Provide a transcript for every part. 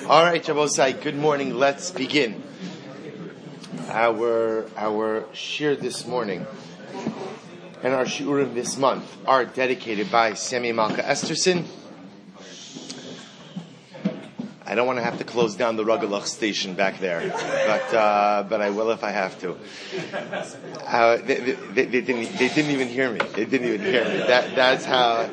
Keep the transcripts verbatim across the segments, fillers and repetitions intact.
All right, Shabbosai, good morning. Let's begin. Our our shir this morning and our shiurim this month are dedicated by Sammy Malka Esterson. I don't want to have to close down the Rugelach station back there, but uh, but I will if I have to. Uh, they, they, they, they didn't they didn't even hear me. They didn't even hear me. That that's how.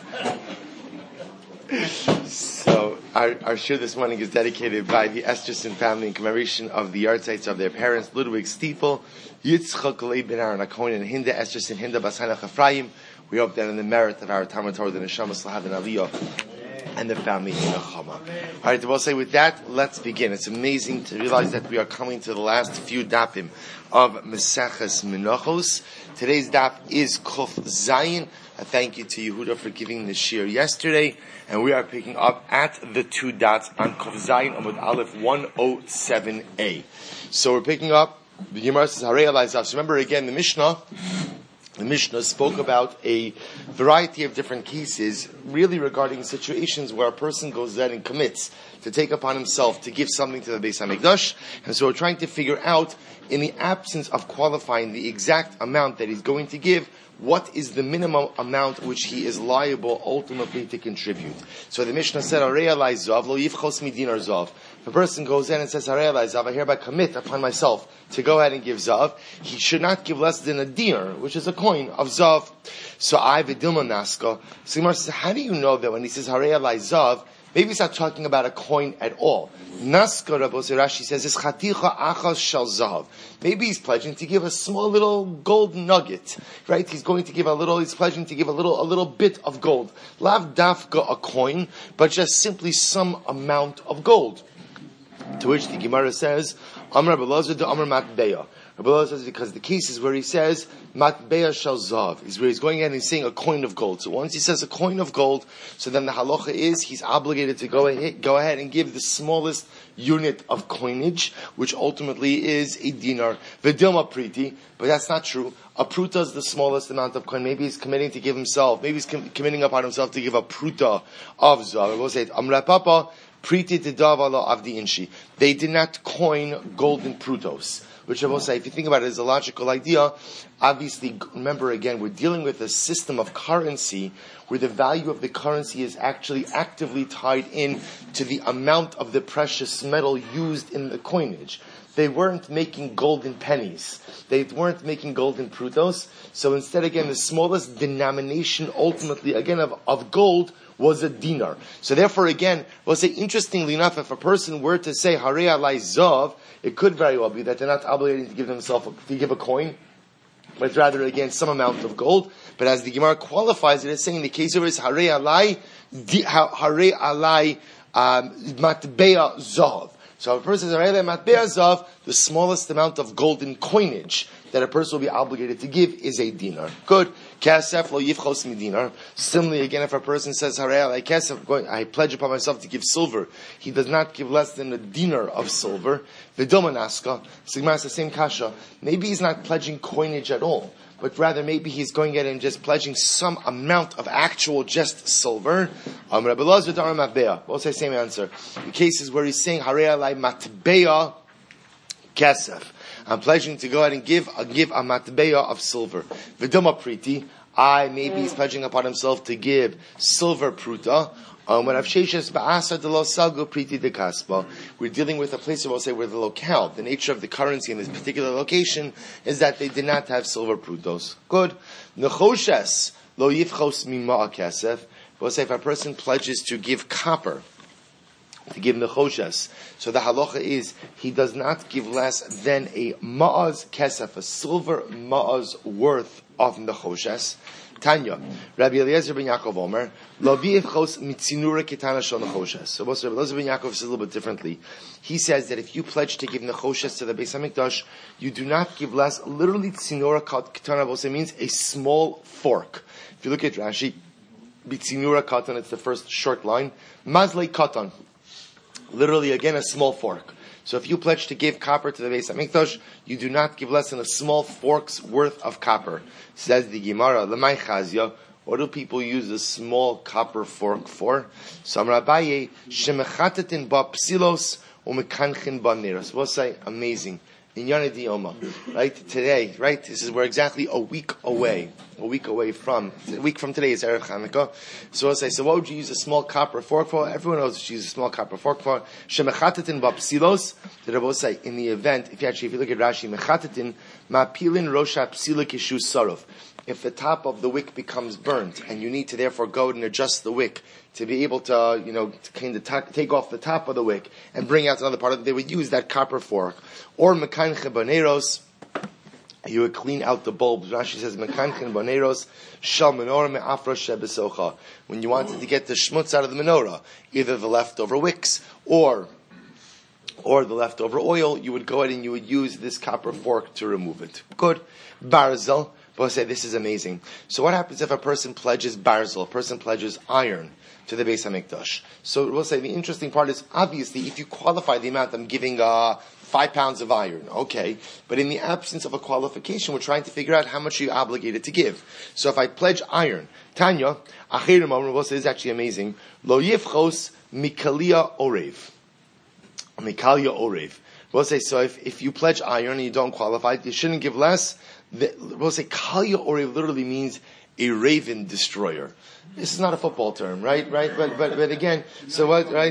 So our, our shir this morning is dedicated by the Esterson family in commemoration of the yahrzeits of their parents, Ludwig Stiefel, Yitzchak Leib ben Aaron HaKohen, and Hinda Esterson, Hinda Bas Hanoch Ephraim. We hope that in the merit of our Talmud Torah, the Neshama Slahav and Aliyah, and the family in Nechama. All right, we'll say with that, let's begin. It's amazing to realize that we are coming to the last few dapim of Meseches Menachos. Today's dap is Kuf Zayin. I thank you to Yehuda for giving the shir yesterday, and we are picking up at the two dots on Kuf Zayin Amud Aleph one oh seven a. So we're picking up, the Gemara says, Harei Alai Zav. So remember again, the Mishnah, the Mishnah spoke about a variety of different cases, really regarding situations where a person goes there and commits to take upon himself to give something to the Beis HaMikdash. And so we're trying to figure out, in the absence of qualifying the exact amount that he's going to give, what is the minimum amount which he is liable ultimately to contribute. So the Mishnah said, Harei Alai Zav, lo yivchos midinar zav. If a person goes in and says, Harei Alai Zav, I hereby commit upon myself to go ahead and give zav, he should not give less than a dinar, which is a coin of zav. So I v'dilma naska. So Gemara says, how do you know that when he says Harei Alai Zav, maybe he's not talking about a coin at all? Naska, Rabbi Rashi says, is chaticha achas shel zav. Maybe he's pledging to give a small little gold nugget, right? He's going to give a little, he's pledging to give a little, a little bit of gold. Lav dafka, a coin, but just simply some amount of gold. To which the Gemara says, Amar Rabbi Elazar de Amar Matbeya. Rabbi Elazar says, because the case is where he says, Matbeya shel zav, is where he's going in and he's saying a coin of gold. So once he says a coin of gold, so then the halacha is, he's obligated to go ahead, go ahead and give the smallest unit of coinage, which ultimately is a dinar. V'dilma priti, but that's not true. A pruta is the smallest amount of coin. Maybe he's committing to give himself, maybe he's com- committing upon himself to give a pruta of zav. We'll say, Amra Papa, priti tedavala avdi inshi. They did not coin golden prutos. Which I will say, if you think about it as a logical idea, obviously, remember again, we're dealing with a system of currency where the value of the currency is actually actively tied in to the amount of the precious metal used in the coinage. They weren't making golden pennies. They weren't making golden prutos. So instead, again, the smallest denomination ultimately, again, of, of gold was a dinar. So therefore, again, we'll say, interestingly enough, if a person were to say, Harei Alai Zav, it could very well be that they're not obligated to give themselves, to give a coin, but rather, again, some amount of gold. But as the Gemara qualifies it, it's saying in the case of it is Harei Alai, Harei Alai Matbeya Zav. So if a person says Harei Alai Matbeya Zav, the smallest amount of golden coinage that a person will be obligated to give is a dinar. Good. Kesef lo yivchos midinar. Similarly, again, if a person says Harei Alai Kesef, I pledge upon myself to give silver, he does not give less than a dinar of silver. V'dilma naska. So Gemara says the same kasha. Maybe he's not pledging coinage at all, but rather maybe he's going at and just pledging some amount of actual just silver. Um, Rabbi Elazar d'Amar Matbeya. We'll say same answer. The cases where he's saying Harei Alai Matbeya Kesef. I'm pledging to go ahead and give a give a matbeya of silver. V'dilma priti. I maybe he's pledging upon himself to give silver pruta. Um, when Avsheshes ba'asa de lo salgo priti de kaspa, we're dealing with a place, we'll say, where the locale, the nature of the currency in this particular location, is that they did not have silver prutos. Good. Nechoshes lo yivchos mima kesef. We'll say if a person pledges to give copper, to give nechoshes, so the halacha is he does not give less than a ma'az kesef, a silver ma'az worth of nechoshes. Tanya, Rabbi Eliezer ben Yaakov Omer, lo v'yivchos mitzinura ketana shel nechoshes. So Rabbi Eliezer ben Yaakov says a little bit differently. He says that if you pledge to give nechoshes to the Beis HaMikdash, you do not give less. Literally, tzinura ketana also means a small fork. If you look at Rashi, mitzinura katan, it's the first short line. Mazlei katan. Literally, again, a small fork. So if you pledge to give copper to the Beis HaMikdash, you do not give less than a small fork's worth of copper. Says the Gemara, Lemay Chazia, What do people use a small copper fork for? So Amar Abaye, shemechatetin ba psilos umekanchin ba neros. We'll say, amazing. In Yana Dioma, right? Today, right? This is we're exactly a week away. A week away from, a week from today is Erev Chanukah. So I'll say, so what would you use a small copper fork for? Everyone knows what you use a small copper fork for. Shemechatetin ba psilos. The Rebbe will say, in the event, if you actually, if you look at Rashi, mechatetin ma'pilin rosha psila kishu sarov. If the top of the wick becomes burnt, and you need to therefore go and adjust the wick to be able to, you know, to kind of t- take off the top of the wick and bring out another part of it, they would use that copper fork. Or mekanche baneros, you would clean out the bulbs. Rashi says mekanche baneros shal menorah me'afra shebesocha. When you wanted to get the schmutz out of the menorah, either the leftover wicks or or the leftover oil, you would go ahead and you would use this copper fork to remove it. Good. Barzel. But I'll say this is amazing. So what happens if a person pledges barzel, a person pledges iron to the Beis HaMikdash? So we'll say the interesting part is, obviously, if you qualify the amount, I'm giving uh, five pounds of iron, okay. But in the absence of a qualification, we're trying to figure out how much you're obligated to give. So if I pledge iron, Tanya, Achirim Amr, we'll say this is actually amazing. Lo yifchos mikalia orev. Mikalia orev. We'll say, so if, if you pledge iron and you don't qualify, you shouldn't give less. The, we'll say Kalya Orev literally means a raven destroyer. This is not a football term, right? Right? But but but again, so what? Right?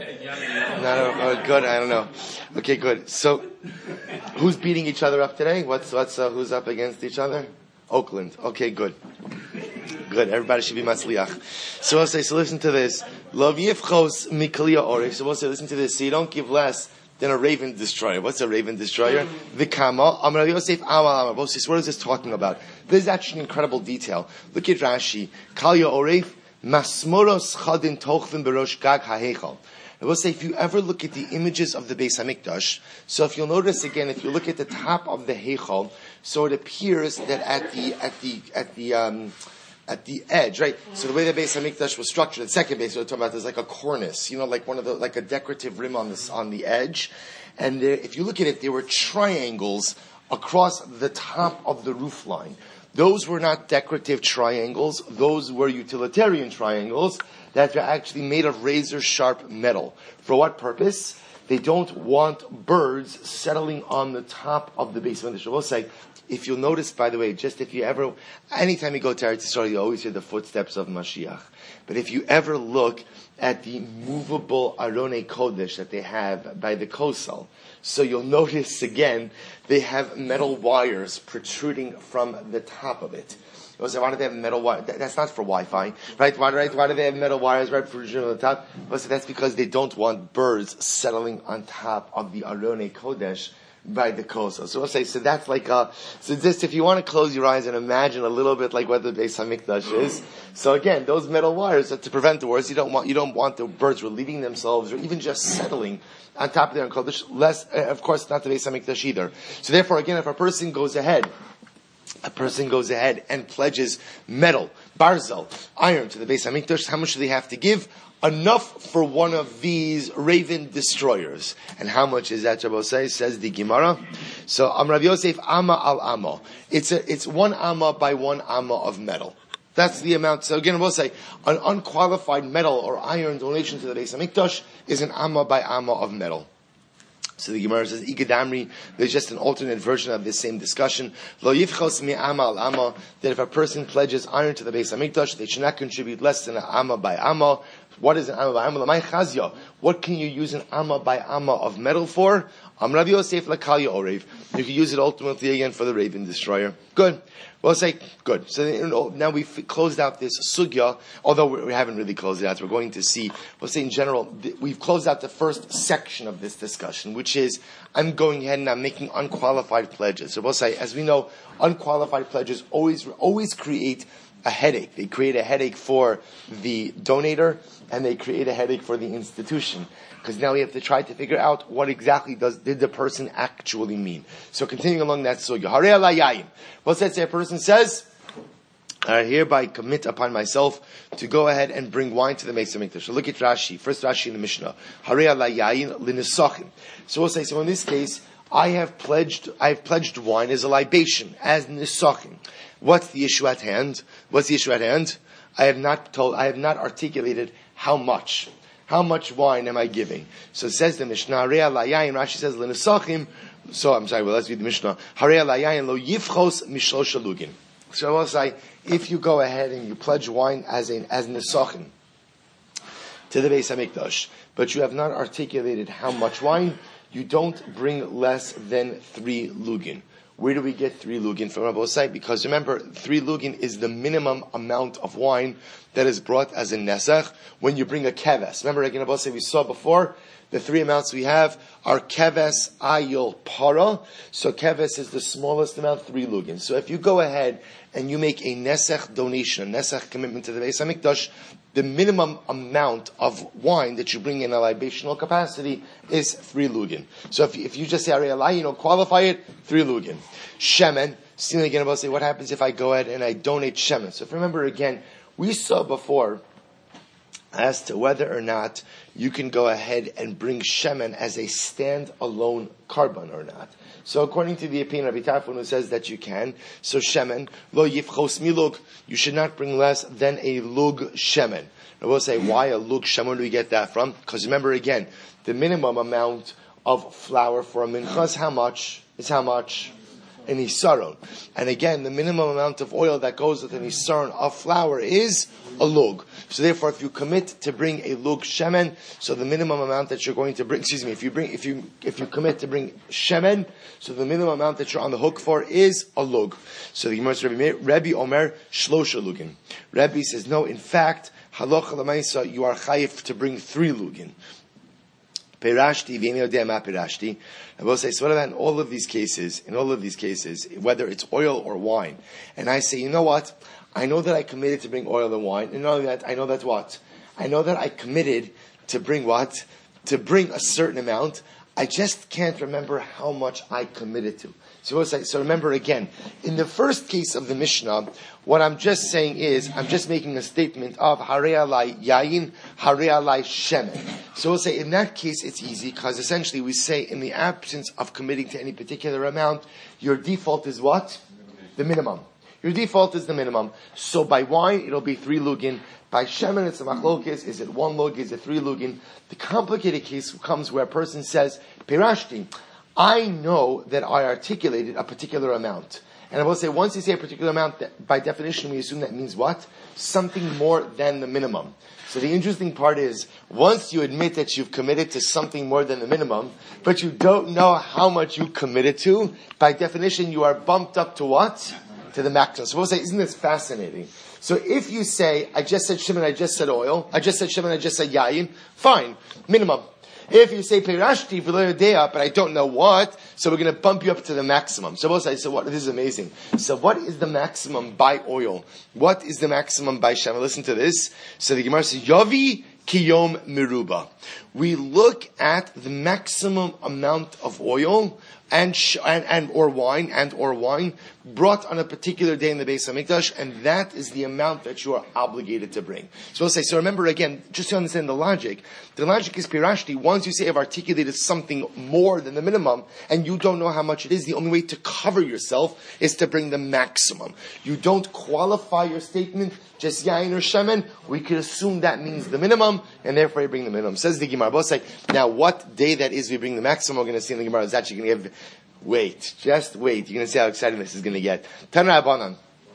Not a, oh, good. I don't know. Okay, good. So, who's beating each other up today? What's what's uh, who's up against each other? Oakland. Okay, good. Good. Everybody should be masliach. So I'll say. So listen to this. Lo yifchos mikalya orev. So we'll say. Listen to this. So you don't give less than a raven destroyer. What's a raven destroyer? The Kama. Amar Yosef Amal Amar. So what is this talking about? This is actually incredible detail. Look at Rashi. Kalya Orev Masmoros Chadin Tochvim Berosh Gag HaHechal. I will say, if you ever look at the images of the Beis HaMikdash, so if you'll notice again, if you look at the top of the Heichal, so it appears that at the at the at the um, at the edge, right? So the way the Beis HaMikdash was structured, the second base we're talking about, there's like a cornice, you know, like one of the, like a decorative rim on this, on the edge. And there, if you look at it, there were triangles across the top of the roof line. Those were not decorative triangles. Those were utilitarian triangles that are actually made of razor sharp metal. For what purpose? They don't want birds settling on the top of the Beis HaMikdash. We'll say, if you'll notice, by the way, just if you ever, anytime you go to Eretz Yisrael, you always hear the footsteps of Mashiach. But if you ever look at the movable Aronei Kodesh that they have by the Kosel, so you'll notice again, they have metal wires protruding from the top of it. So why do they have metal wires? That's not for Wi-Fi, right? Why, right? Why do they have metal wires right protruding on the top? So that's because they don't want birds settling on top of the Aronei Kodesh by the Kosel. So we'll say, so that's like a, so just if you want to close your eyes and imagine a little bit like what the Beis HaMikdash is. So again, those metal wires are to prevent the worst. You don't want, you don't want the birds relieving themselves or even just settling on top of their Kodesh. Less, uh, of course, not the Beis HaMikdash either. So therefore, again, if a person goes ahead, a person goes ahead and pledges metal, barzel, iron to the Beis HaMikdash, how much do they have to give? Enough for one of these raven destroyers. And how much is that, Shabbosai? Says the Gemara. So, Am Rav Yosef, Amma al Amma. It's a, it's one Amma by one Amma of metal. That's the amount. So again, we'll say, an unqualified metal or iron donation to the Beis HaMikdash is an Amma by Amma of metal. So the Gemara says, Igadamri, there's just an alternate version of this same discussion. Lo yifchos mi amma al amma, that if a person pledges iron to the Beis HaMikdash, they should not contribute less than an amma by amma. What is an amma by amma? Lamai chazya. What can you use an amma by amma of metal for? Am Rav Yosef lakalya orev. You can use it ultimately again for the raven destroyer. Good. We'll say, good. So now we've closed out this sugya, although we haven't really closed it out. We're going to see, we'll say in general, we've closed out the first section of this discussion, which is, I'm going ahead and I'm making unqualified pledges. So we'll say, as we know, unqualified pledges always, always create a headache. They create a headache for the donator, and they create a headache for the institution. Because now we have to try to figure out what exactly does did the person actually mean. So continuing along that sugya. Harei ala yayin. What's that say? A person says, I hereby commit upon myself to go ahead and bring wine to the Beis HaMikdash. So look at Rashi. First Rashi in the Mishnah. Harei ala yayin linisachim. So we'll say, so in this case, I have pledged, I have pledged wine as a libation, as nisachim. What's the issue at hand? What's the issue at hand? I have not told, I have not articulated how much. How much wine am I giving? So it says the Mishnah, Harei alayayin, Rashi says, l'nisachim, so I'm sorry, well let's read the Mishnah. Harei alayayin lo yifchos mishlosh lugin. So I will say, if you go ahead and you pledge wine as a, as nisachim to the Beis HaMikdash, but you have not articulated how much wine, you don't bring less than three lugin. Where do we get three lugin from Rabbi Osai? Because remember, three lugin is the minimum amount of wine that is brought as a nesach when you bring a keves. Remember, again, Rabbi Osai, we saw before, the three amounts we have are keves, ayil, para. So keves is the smallest amount, three lugin. So if you go ahead and you make a nesach donation, a nesach commitment to the Beis HaMikdash, the minimum amount of wine that you bring in a libational capacity is three lugin. So if, if you just say, you know, qualify it, three lugin. Shemen, still again about say, what happens if I go ahead and I donate shemen? So if you remember again, we saw before as to whether or not you can go ahead and bring shemen as a stand-alone carbon or not. So according to the opinion of Rabbi Tarfon, who says that you can, so shemen, lo yifchos milug, you should not bring less than a lug shemen. I will say, why a lug shemen? Where do we get that from? Because remember again, the minimum amount of flour for a mincha is how much? Is how much? An isaron. And again, the minimum amount of oil that goes with an isaron of flour is a lug. So therefore, if you commit to bring a lug shemen, so the minimum amount that you're going to bring, excuse me, if you bring, if you, if you commit to bring shemen, so the minimum amount that you're on the hook for is a lug. So the Gemara says, Rebbe Omer shlosha lugin. Rebbe says, no, in fact, halacha l'maisa, you are chayif to bring three lugin. Perashti, v'eni odeh ma perashti. I will say, so what about in all of these cases, in all of these cases, whether it's oil or wine, and I say, you know what, I know that I committed to bring oil and wine, and not only that, I know that what? I know that I committed to bring what? To bring a certain amount, I just can't remember how much I committed to. So, so remember again, in the first case of the Mishnah, what I'm just saying is, I'm just making a statement of Harei alai yayin, Harei alai shemen. So we'll say, in that case, it's easy, because essentially we say, in the absence of committing to any particular amount, your default is what? The minimum. Your default is the minimum. So by wine, it'll be three lugin. By shemen, it's a machlokes. Is it one lug? Is it three lugin? The complicated case comes where a person says, Pirashti, I know that I articulated a particular amount. And I will say, once you say a particular amount, that by definition we assume that means what? Something more than the minimum. So the interesting part is, once you admit that you've committed to something more than the minimum, but you don't know how much you committed to, by definition you are bumped up to what? To the maximum. So we'll say, isn't this fascinating? So if you say, I just said shemen, I just said oil, I just said shemen, I just said yayin, fine, minimum. If you say perashti v'lo yodea, but I don't know what, so we're going to bump you up to the maximum. So we'll say, so what? This is amazing. So what is the maximum by oil? What is the maximum by shemen? Listen to this. So the Gemara says, Yavi kiyom meruba. We look at the maximum amount of oil and, sh- and and or wine and or wine brought on a particular day in the Beis HaMikdash, and that is the amount that you are obligated to bring. So we'll say, so remember again, just to understand the logic, the logic is pirashti, once you say I've articulated something more than the minimum, and you don't know how much it is, the only way to cover yourself is to bring the maximum. You don't qualify your statement, just yain or shemen, we could assume that means the minimum, and therefore you bring the minimum. Says the Gemara, we'll say, now what day that is we bring the maximum, we're going to see in the Gemara, is actually going to give, wait, just wait, you're going to see how exciting this is going to get. Tana Abanan.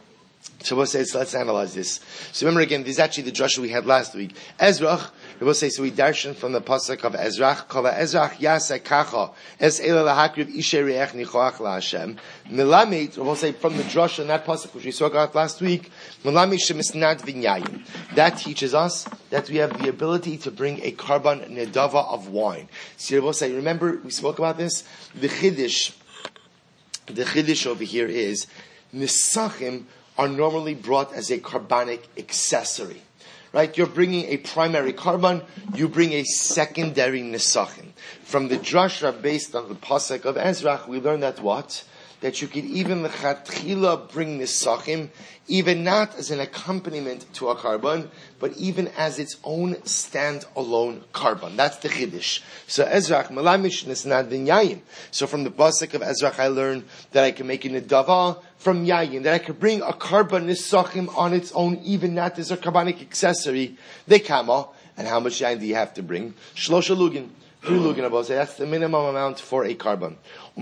So we'll say, so let's analyze this. So remember again, this is actually the drasha we had last week. Ezrach, we'll say, so we darshan from the pasuk of Ezrach, kol Ezrach yaseh kacha, es ela lahakriv ishe re'ech nichoach la'Hashem. Melamit, we'll say, from the drasha in that pasuk, which we saw about last week, melamit shemisnad v'nyayim. That teaches us that we have the ability to bring a karban nedava of wine. So we'll say, remember, we spoke about this? The chiddush, the chiddush over here is, nisachim are normally brought as a carbonic accessory. Right? You're bringing a primary carbon, you bring a secondary nisachim. From the drasha based on the pasuk of Ezrach, we learn that what? that you could even lechatchila bring nisachim, even not as an accompaniment to a carbon, but even as its own stand-alone carbon. That's the chiddush. So Ezrach malamish nisnadvin yayin. So from the pasuk of Ezrach, I learned that I can make a nedava from yayin, that I could bring a carbon nisachim on its own, even not as a carbonic accessory. They kama, and how much yayin do you have to bring? Shlosha lugin. Three lugin, Abba say that's the minimum amount for a carbon.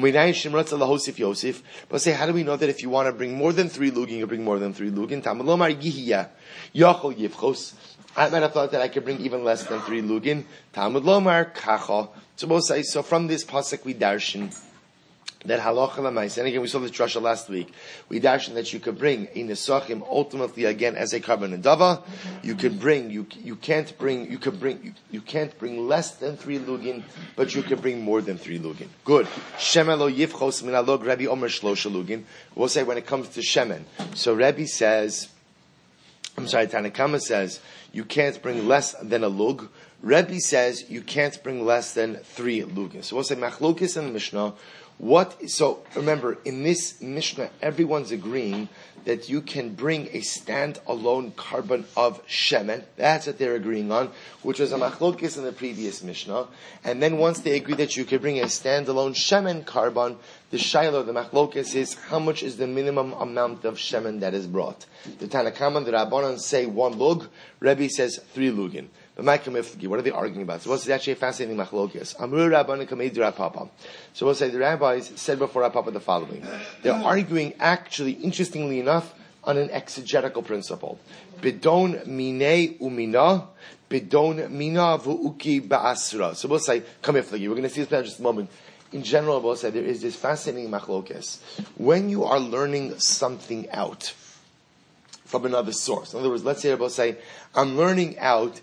Yosef. But say, how do we know that if you want to bring more than three lugin, you bring more than three lugin? Talmud lomar gihiya yachol yivchos. I might have thought that I could bring even less than three lugin. Talmud lomar kacha. So both say, so from this pasuk we darshan that halacha l'maisa, and again we saw this drasha last week. We darshan that you could bring a nesachim ultimately again as a carbon nedava. You could bring you you can't bring you could bring you, you can't bring less than three lugin, but you could bring more than three lugin. Good. Shemen lo yivchos min alog Rabbi Omer shlosha lugin. We'll say when it comes to shemen. So Rabbi says, I'm sorry, Tanakama says you can't bring less than a lug. Rabbi says you can't bring less than three lugin. So we'll say machlokis in the Mishnah. What, so remember, in this Mishnah, everyone's agreeing that you can bring a stand-alone carbon of shemen. That's what they're agreeing on, which was a machlokis in the previous Mishnah. And then once they agree that you can bring a stand-alone shemen carbon, the shayla, the machlokis is how much is the minimum amount of shemen that is brought. The Tanakama, the Rabbanan say one lug, Rebbe says three lugin. But what are they arguing about? So what's actually a fascinating machlokes? Amru Rabbanan kameid Rapapa. So we'll say the rabbis said before Rapapa the following. They're arguing actually, interestingly enough, on an exegetical principle. Bidon mine umina, bidon mina vu'uki ba'asra. So we'll say, come here, Fligi. We're going to see this in just a moment. In general, we'll say there is this fascinating machlokes. When you are learning something out from another source. In other words, let's say Rabbi say, I'm learning out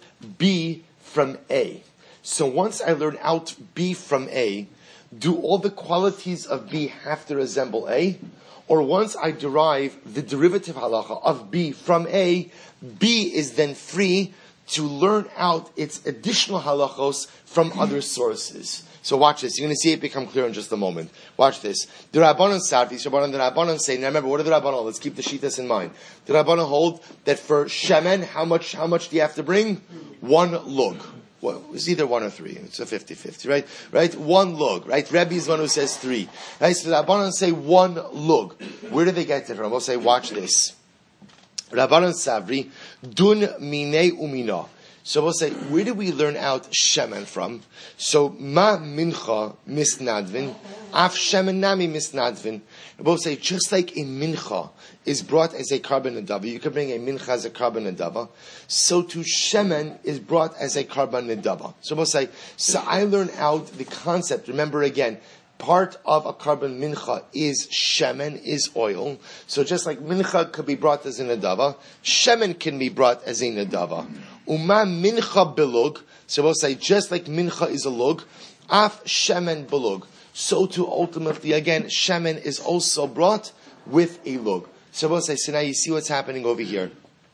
B from A. So once I learn out B from A, do all the qualities of B have to resemble A? Or once I derive the derivative halacha of B from A, B is then free to learn out its additional halachos from other sources. So watch this. You're going to see it become clear in just a moment. Watch this. The Rabbanon Sarvis, Rabbanon, the Rabbanon say, now remember, what are the Rabbanon? Let's keep the Shitas in mind. The Rabbanon hold that for Shemen, how much, how much do you have to bring? One lug. Well, it's either one or three. It's a fifty-fifty, right? Right? One lug, right? Rebbe is one who says three. Right? So the Rabbanon say one lug. Where do they get it from? We'll say, watch this. Rabbanon Savri, dun mine umina. So we'll say, where do we learn out shemen from? So, ma mincha misnadvin, af shemen nami misnadvin. We'll say, just like a mincha is brought as a carbon nedava, you can bring a mincha as a carbon nedava, so too shemen is brought as a carbon nedava. So we'll say, so I learn out the concept, remember again, part of a carbon mincha is shemen, is oil. So just like mincha could be brought as a nedava, shemen can be brought as a nedava. Uma mincha belug. So we'll say just like mincha is a lug, af shemen belug. So too ultimately again, shemen is also brought with a lug. So we'll say, so now you see what's happening over here.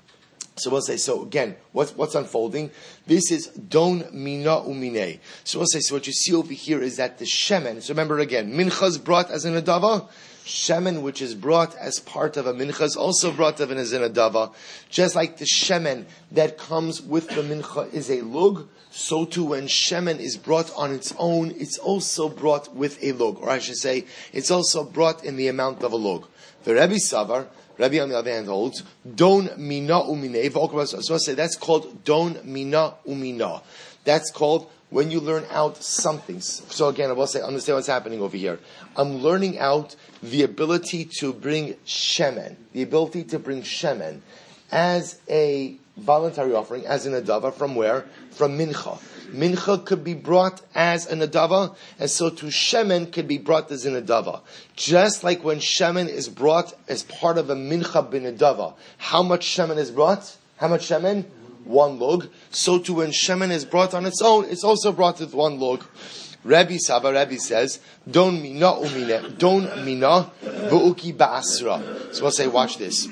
So we'll say, so again, what's, what's unfolding? This is don mina umine. So we'll say, so what you see over here is that the shemen, so remember again, mincha is brought as an adava, shemen which is brought as part of a mincha is also brought as an adava. Just like the shemen that comes with the mincha is a lug, so too when shemen is brought on its own, it's also brought with a lug. Or I should say, it's also brought in the amount of a lug. The Rebbe Savar, Rebbe on the other hand holds, don mina umine. So I say that's called don mina umina. That's called when you learn out something. So again, I will say, understand what's happening over here. I'm learning out the ability to bring shemen, the ability to bring shemen as a voluntary offering, as an adava, from where? From mincha. Mincha could be brought as an adava, and so too shemen could be brought as an adava. Just like when shemen is brought as part of a mincha bin adava. How much shemen is brought? How much shemen? One log. So too when shemen is brought on its own, it's also brought with one log. Rabbi Saba, Rabbi says, Don mina umine, don mina vu'uki ba'asra. So we'll say, watch this.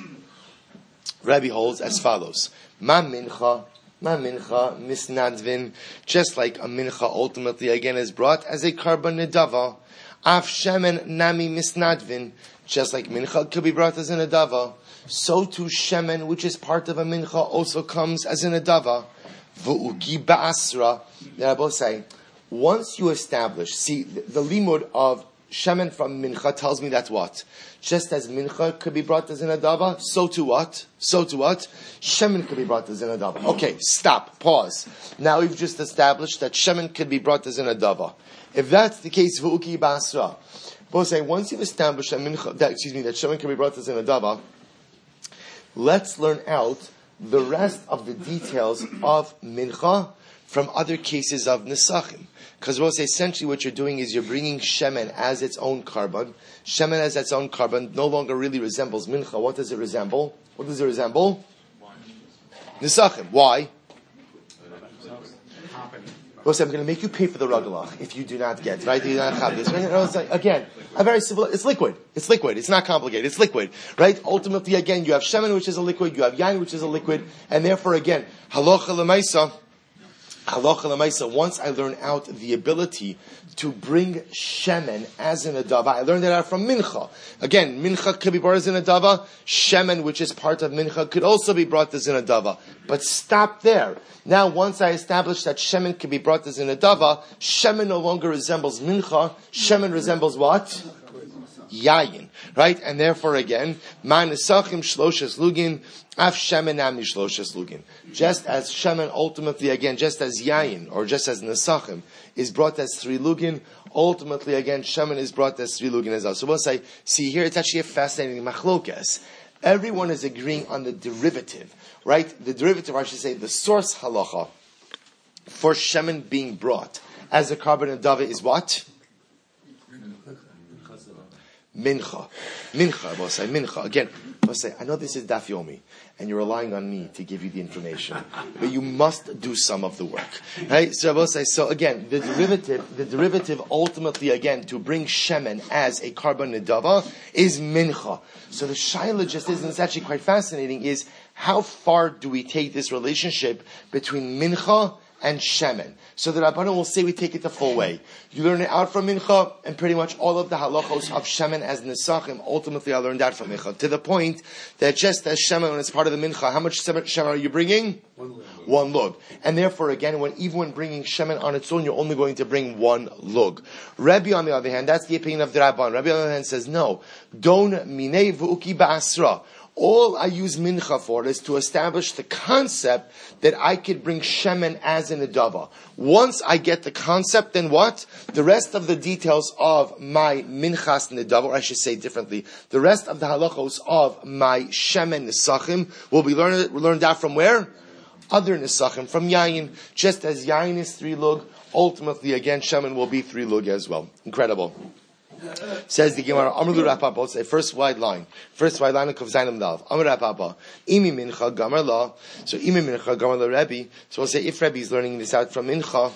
Rabbi holds as follows. Ma mincha, ma mincha, misnadvin, just like a mincha ultimately again is brought as a carbon nedava. Af shemen nami misnadvin, just like mincha could be brought as an adava, so too shemen, which is part of a mincha, also comes as an adava. V'ugi ba'asra. The Rabbi say, once you establish, see, the, the limud of shemen from mincha tells me that what? Just as mincha could be brought as an adava, so to what? So to what? Shemen could be brought as an adava. Okay, stop, pause. Now we've just established that shemen could be brought as an adava. If that's the case, v'uki ba'asra. Both say, once you've established that mincha, that, excuse me, that shemen can be brought as an adava, let's learn out the rest of the details of mincha from other cases of nesachim. Because we'll say essentially what you're doing is you're bringing shemen as its own carbon. Shemen as its own carbon no longer really resembles mincha. What does it resemble? What does it resemble? Nesachim. Why? We'll say, I'm going to make you pay for the ragalach if you do not get, right? You do not have this. Right? Again, a very simple, it's liquid. It's liquid. It's not complicated. It's liquid. Right? Ultimately, again, you have shemen, which is a liquid. You have yain, which is a liquid. And therefore, again, halacha l'maisa, halacha l'maisa, once I learn out the ability to bring shemen as an adava, I learned that out from mincha. Again, mincha could be brought as an adava. Shemen, which is part of mincha, could also be brought as an adava. But stop there. Now, once I establish that shemen can be brought as an adava, shemen no longer resembles mincha. Shemen resembles what? Yayin. Right? And therefore, again, ma nesachim shloshes lugin, af shemen nami shloshes lugin. Just as shemen ultimately, again, just as yayin, or just as nesachim, is brought as three lugin, ultimately, again, shemen is brought as three lugin as well. So we'll say, see here, it's actually a fascinating machlokas. Everyone is agreeing on the derivative. Right? The derivative, I should say, the source halacha for shemen being brought as a carbon adava is what? Mincha. Mincha, I will say, mincha. Again, I will say, I know this is Daf Yomi, and you're relying on me to give you the information, but you must do some of the work. Right? So I will say, so again, the derivative, the derivative ultimately, again, to bring shemen as a carbon adava is mincha. So the shaila just is, and it's actually quite fascinating, is how far do we take this relationship between mincha and shemen? So the Rabbanan will say we take it the full way. You learn it out from mincha, and pretty much all of the halachos of shemen as nesachim, ultimately I learned that from mincha. To the point that just as shemen, when it's part of the mincha, how much shemen are you bringing? One lug. One lug. And therefore, again, when even when bringing shemen on its own, you're only going to bring one lug. Rabbi, on the other hand, that's the opinion of the Rabban. Rabbi, on the other hand, says, no. Don minei v'uki ba'asra. All I use mincha for is to establish the concept that I could bring shemen as an adava. Once I get the concept, then what? The rest of the details of my minchas nedava, or I should say differently, the rest of the halachos of my shemen nesachim will be learned, learned out from where? Other nesachim, from yayin. Just as yayin is three lug, ultimately again shemen will be three lug as well. Incredible. Says the Gemara, Amr lu Rapapa, say first wide line, first wide line of Kuf Zayin Dav. Amr Rapapa, Imi Mincha Gamar La. So Imi Mincha Gamar La Rebbe. So we'll say if Rebbe is learning this out from Mincha,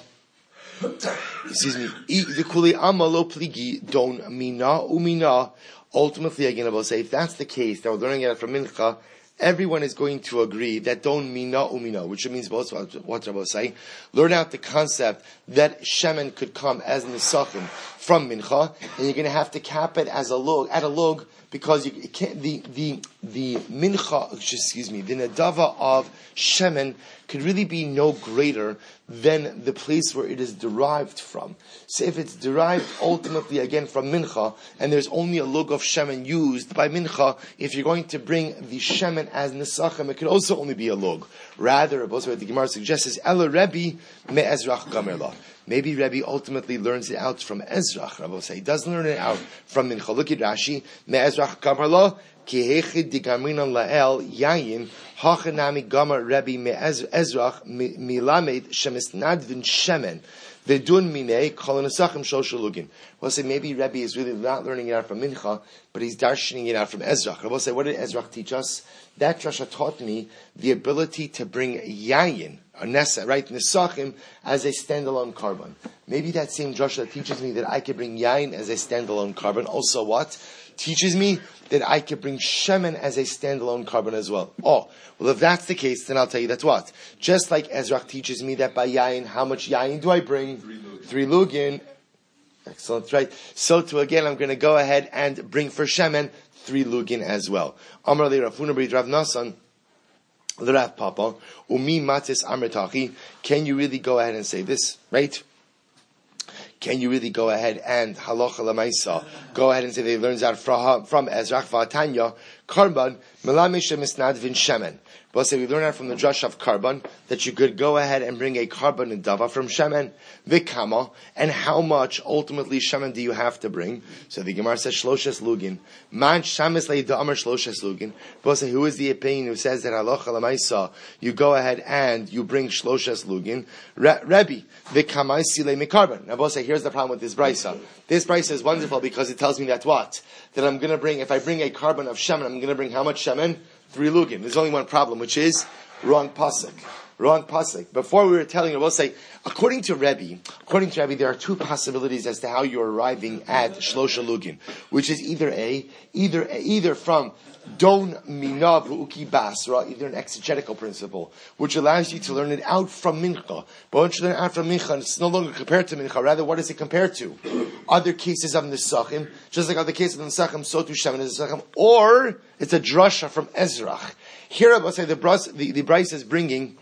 excuse me, the Kuli Amalo Pligi Don Mina Umina. Ultimately, again, I will say if that's the case, that we're learning it out from Mincha, everyone is going to agree that don't mina umina, which means both what Rabbi was saying. Learn out the concept that shemen could come as nesachim from mincha, and you're going to have to cap it as a log at a log because you it can't, the the the mincha, excuse me, the nadava of shemen could really be no greater than the place where it is derived from. So if it's derived ultimately again from mincha, and there's only a log of shemen used by mincha, if you're going to bring the shemen as nesachim, it could also only be a log. Rather, also what the Gemara suggests is Ela Rebbe me Ezrach Gamerla. Maybe Rebbe ultimately learns it out from Ezrach. Rabbi will say he doesn't learn it out from mincha. Look at Rashi. Me Ezrach Gamerla ki hechid digamrinan lael yayin hachanami gamer Rebbe me Ezrach milamed shemisnadvin shemen. Vedun minei kolonosachim shoshalugin. We'll say maybe Rebbe is really not learning it out from mincha, but he's darshaning it out from Ezrach. We'll say, what did Ezrach teach us? That drasha taught me the ability to bring yayin, or nesa, right, nesachim, as a standalone carbon. Maybe that same drasha teaches me that I could bring yayin as a standalone carbon. Also, what teaches me that I could bring shemen as a standalone carbon as well. Oh, well, if that's the case, then I'll tell you that's what. Just like Ezrach teaches me that by yayin, how much yayin do I bring? Three lugin. Excellent, right? So too, again, I'm going to go ahead and bring for Shemen three lugin as well. Amar li Rav Huna b'rit Rav Nasan, l'Rav Papa, umi matis amritachi. Can you really go ahead and say this, right? Can you really go ahead and halacha lemaisa go ahead and say they learns out from from Ezrach v'Atanya karban melamisha misnadvin shemen? We'll say we learn out from the drush of karban that you could go ahead and bring a karban and dava from shemen vikama, and how much ultimately shemen do you have to bring? So the Gemara says shloshes lugin man shamis leidamar shloshes lugin. We'll say who is the opinion who says that halacha lemaisa you go ahead and you bring shloshes lugin? Re- Rebbe vikama sile mikarban. Now we'll say here's the problem with this brisa. This brisa is wonderful because it tells me that what that I'm going to bring if I bring a karban of shemen I'm going to bring how much shemen? Three lugin. There's only one problem, which is wrong pasuk. Wrong pasuk. Before we were telling you, we'll say, according to Rebbe, according to Rebbe, there are two possibilities as to how you're arriving at shlosha lugin, which is either a, either either from don minav uki basra, either an exegetical principle, which allows you to learn it out from mincha. But once you learn it out from mincha, it's no longer compared to mincha. Rather, what is it compared to? Other cases of nisachim, just like other cases of nisachim, so too shemen is nisachim, or it's a drasha from Ezrach. Here, I will say the bras, the, the Bryce is bringing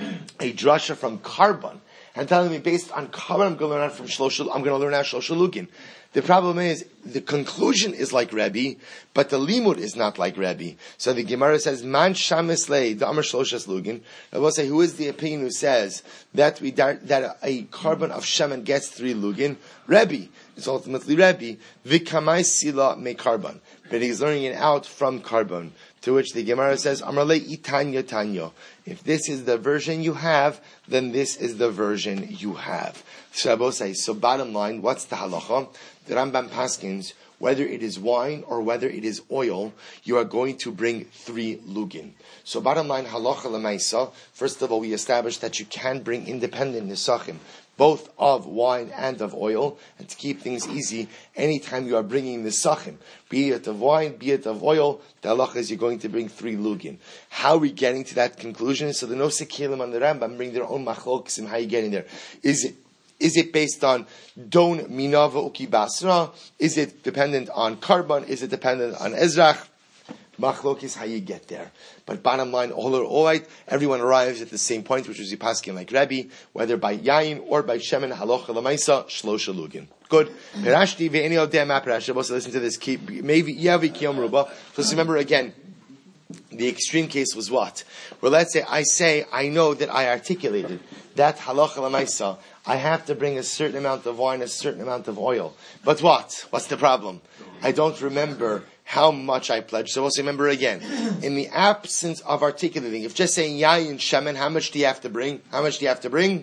a drasha from karban and telling me based on karban, I'm going to learn out from shlosha. I'm going to learn out shlosha lugin. The problem is, the conclusion is like Rebbe, but the limud is not like Rebbe. So the Gemara says, Man shamis lei, the amar shloshas lugin. I will say, who is the opinion who says that we that a karban of shemen gets three lugin? Rebbe. It's ultimately Rebbe. Vikamai sila me karban. But he's learning it out from karban. To which the Gemara says, Amar le itanya tanya. If this is the version you have, then this is the version you have. So I will say, so bottom line, what's the halacha? The Rambam paskins, whether it is wine or whether it is oil, you are going to bring three lugin. So bottom line, halacha lemaisa, first of all, we established that you can bring independent nisachim, both of wine and of oil, and to keep things easy, anytime you are bringing nisachim, be it of wine, be it of oil, the halacha is you're going to bring three lugin. How are we getting to that conclusion? So the Nosei Kelim on the Rambam bring their own machlokas. How are you getting there? Is it Is it based on don minava uki basra? Is it dependent on karban? Is it dependent on ezrach? Machlok is how you get there. But bottom line, all are all right. Everyone arrives at the same point, which is Yipaskin like Rebbe, whether by yain or by shemen, halocha lemaisa, shlosha lugin. Good. Perashti ve'eni odeh ma perashti. Also listen to this. Maybe yavi kiyom ruba. So remember again, the extreme case was what? Well, let's say I say I know that I articulated that halacha lemaisa. I have to bring a certain amount of wine, a certain amount of oil. But what? What's the problem? I don't remember how much I pledged. So we'll say, remember again, in the absence of articulating, if just saying yayin shemen, how much do you have to bring? How much do you have to bring?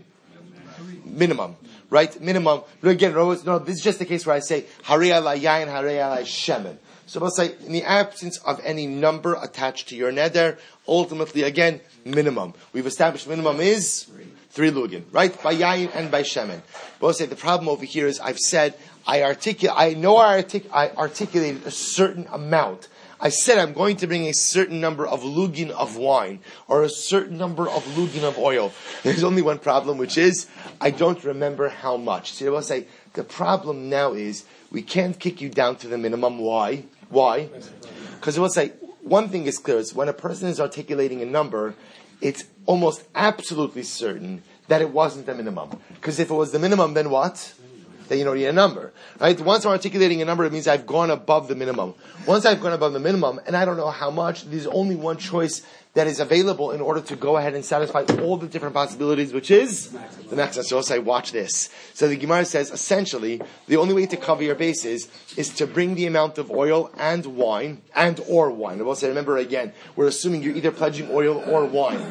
Minimum. Right? Minimum. Again, no, this is just the case where I say, harei alai yayin, harei alai shemen. So we'll say, in the absence of any number attached to your neder, ultimately, again, minimum. We've established minimum is three lugin, right? By yayin and by shemen. We'll say, the problem over here is, I've said, I articulate, I know I, artic- I articulated a certain amount. I said I'm going to bring a certain number of lugin of wine, or a certain number of lugin of oil. There's only one problem, which is, I don't remember how much. So I will say, the problem now is, we can't kick you down to the minimum. Why? Why? Because I will say, one thing is clear, is when a person is articulating a number, it's almost absolutely certain that it wasn't the minimum. Because if it was the minimum, then what? Then you don't need a number. Right? Once I'm articulating a number, it means I've gone above the minimum. Once I've gone above the minimum, and I don't know how much, there's only one choice that is available in order to go ahead and satisfy all the different possibilities, which is the maximum. So I'll say, watch this. So the Gemara says, essentially, the only way to cover your bases is to bring the amount of oil and wine, and or wine. I will say, remember again, we're assuming you're either pledging oil or wine.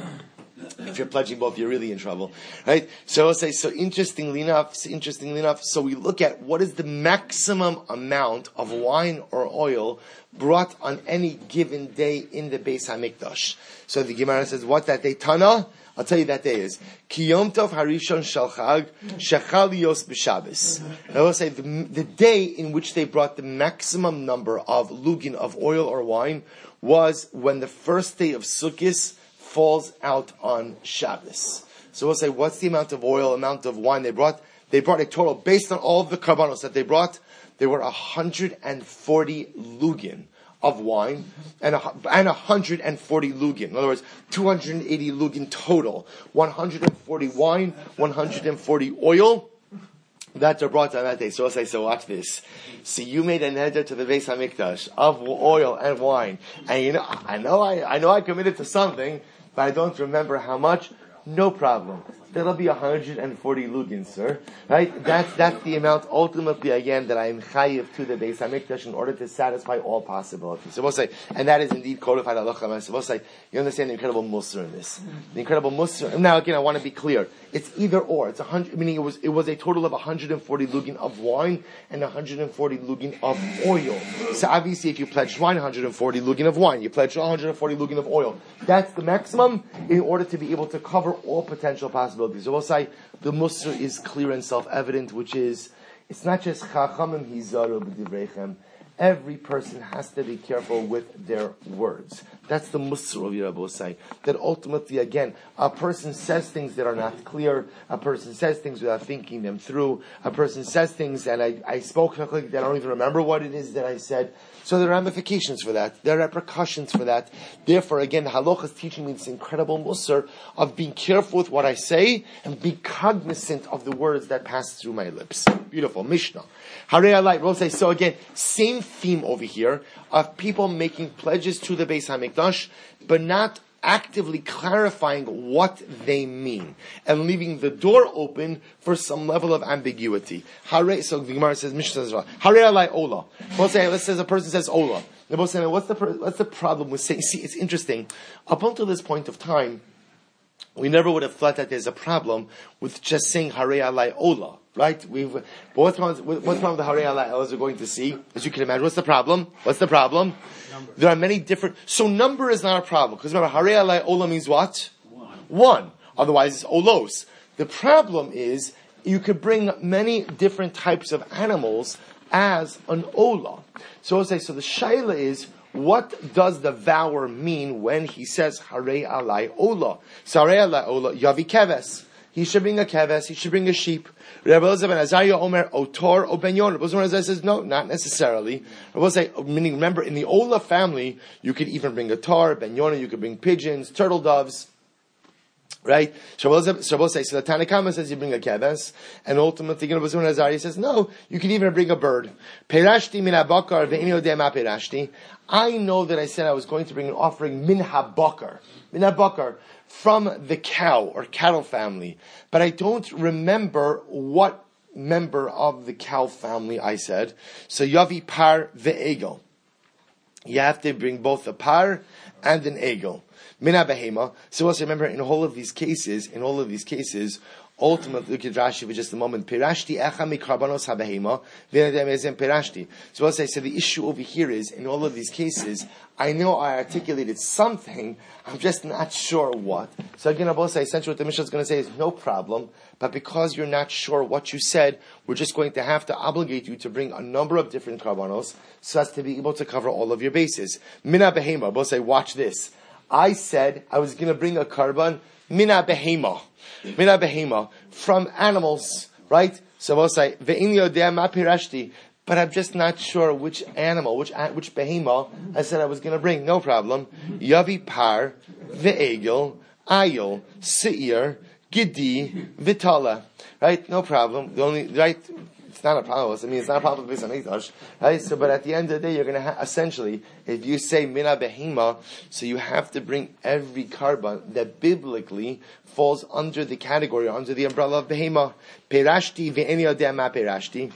If you're pledging both, you're really in trouble, right? So I'll say, so interestingly enough, so interestingly enough, so we look at what is the maximum amount of wine or oil brought on any given day in the Beis HaMikdash. So the Gemara says, what that day, Tana? I'll tell you that day is Ki Yom Tov Harishon Shel Chag Shechal Yos B'Shabbos. I will say the, the day in which they brought the maximum number of lugin of oil or wine was when the first day of Sukkot falls out on Shabbos. So we'll say, what's the amount of oil, amount of wine they brought? They brought a total, based on all of the karbanos that they brought, there were one hundred forty lugin of wine and a, and one hundred forty lugin. In other words, two hundred eighty lugin total. one hundred forty wine, one hundred forty oil. That are brought on that day. So I'll say, so watch this. So you made a neder to the Beis Hamikdash of oil and wine. And you know, I know I, I know I committed to something, but I don't remember how much. No problem. That'll be one hundred forty lugin, sir. Right? That's, that's the amount, ultimately, again, that I am chayiv to the Beis HaMikdash in order to satisfy all possibilities. So we'll say, and that is indeed codified halacha. So we'll say, you understand the incredible musr in this. The incredible musr. Now, again, I want to be clear. It's either or. It's a hundred, meaning it was, it was a total of one hundred forty lugin of wine and one hundred forty lugin of oil. So obviously, if you pledged wine, one hundred forty lugin of wine. You pledged one hundred forty lugin of oil. That's the maximum in order to be able to cover all potential possibilities. So we'll say the musr is clear and self-evident, which is, it's not just chachamim hizaru b'divreichem. Every person has to be careful with their words. That's the musr of Yerabosai. That ultimately, again, a person says things that are not clear. A person says things without thinking them through. A person says things and I, I spoke that I don't even remember what it is that I said. So there are ramifications for that. There are repercussions for that. Therefore, again, the halacha is teaching me this incredible musr of being careful with what I say and be cognizant of the words that pass through my lips. Beautiful. Mishnah. Harei alai, we'll say, so again, same theme over here of people making pledges to the Beis HaMikdash, but not actively clarifying what they mean and leaving the door open for some level of ambiguity. Hare, so the Gemara says, Mishnah says, Hare alai ola. We'll say, let's say a person says ola. We'll say, what's the what's the problem with saying? See, it's interesting. Up until this point of time, we never would have thought that there's a problem with just saying Hare alai ola. Right? We've, but what's wrong, what's wrong with the Harei alai ola as we're going to see? As you can imagine, what's the problem? What's the problem? Number. There are many different, so number is not a problem. Because remember, Harei alai ola means what? One. One. Otherwise it's olos. The problem is, you could bring many different types of animals as an ola. So I'll say, so the shaila is, what does the vower mean when he says Harei alai ola? So Harei alai ola, yavi keves. He should bring a keves, he should bring a sheep. Rabbi Elazar ben Azariah Omer Otor O Ben Yonah. Rabbi Elazar ben Azariah says no, not necessarily. Rabbi say, meaning remember in the Ola family, you could even bring a tar, Ben Yonah, you could bring pigeons, turtle doves. Right? Rabbi Elazar says, so the Tanakama says you bring a keves, and ultimately Rabbi Elazar ben Azariah says no, you can even bring a bird. Perashti min habakar ve'ini odeh ma perashti. I know that I said I was going to bring an offering min habakar. Min habakar. From the cow or cattle family, but I don't remember what member of the cow family I said. So yavi par ve'egel. You have to bring both a par and an egel. Mina behema. So also remember, in all of these cases, in all of these cases, ultimately, look at Rashi for just a moment. Perashti echa mikarbanos habehema v'nadem ezem perashti. So I'll say, so the issue over here is, in all of these cases, I know I articulated something, I'm just not sure what. So again, I'll say, essentially what the Mishnah is going to say is no problem, but because you're not sure what you said, we're just going to have to obligate you to bring a number of different karbanos so as to be able to cover all of your bases. Mina behema, I'll say, watch this. I said I was going to bring a karban, mina behema. Mina behema, from animals, right? So I'll say, ve'in yodeh ma pirashti, but I'm just not sure which animal, which which behema I said I was going to bring. No problem. Yavi par, ve'egel, ayil, seir, gidi, vitala. Right? No problem. The only, right? It's not a problem. I mean, it's not a problem with Beis HaMikdash, right? So, but at the end of the day, you're going to have, essentially, if you say mina behema, so you have to bring every karban that biblically falls under the category, under the umbrella of behema. Perashti ve'eni yodeh ma perashti.